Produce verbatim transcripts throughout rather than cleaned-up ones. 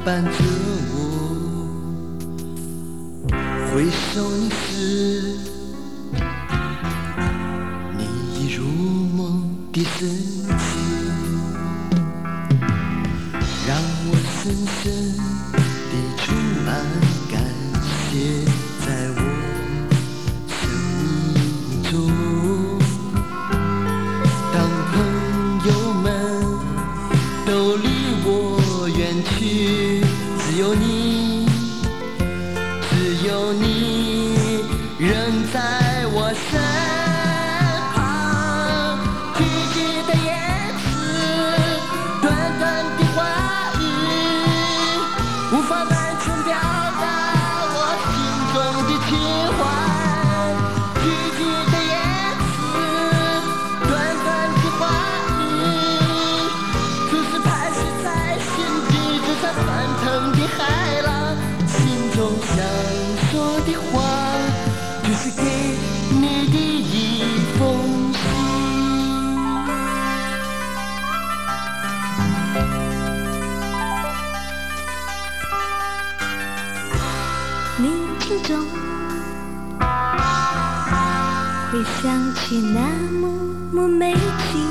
伴着我。回首你时，你已入梦的深情，让我深深地充满感谢，在我生命中。当朋友们都离我远去，只有你，只有你仍在我身旁。句句的言辞，短短的话语，无法完全表达我心中的情怀。句句的言辞，短短的话语，总是排斥在心底，就像翻腾的海浪。心中想说的话，就是给你的一封信。 宁静中回想起那幕幕美景，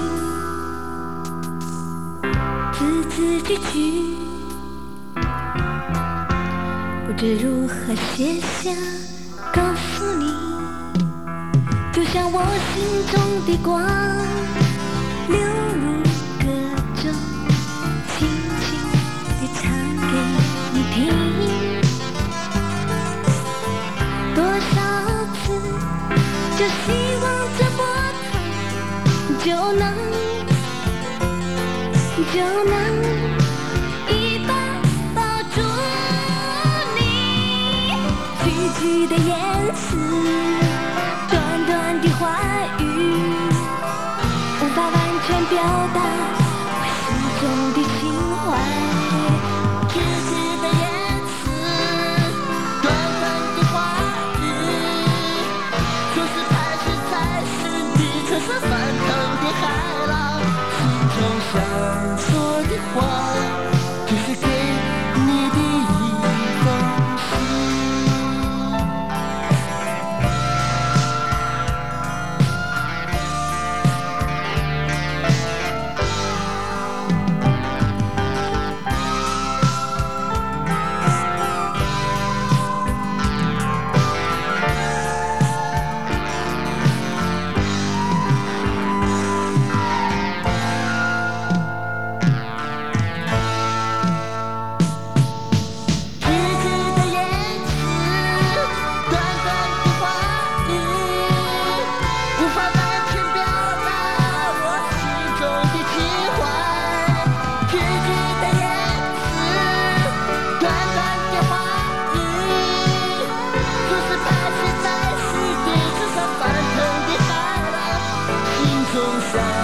字字句句不知如何写下告诉你，就像我心中的光流入歌中，轻轻地唱给你听。多少次就希望这波涛就能就能一把抱住你。句句的言辞，短短的话语，无法完全表达我心中的情怀。 句句的言辞，短短的话语，就是排斥在心底，却是翻腾的海浪。心中想说的话，就是给你的一封信。中想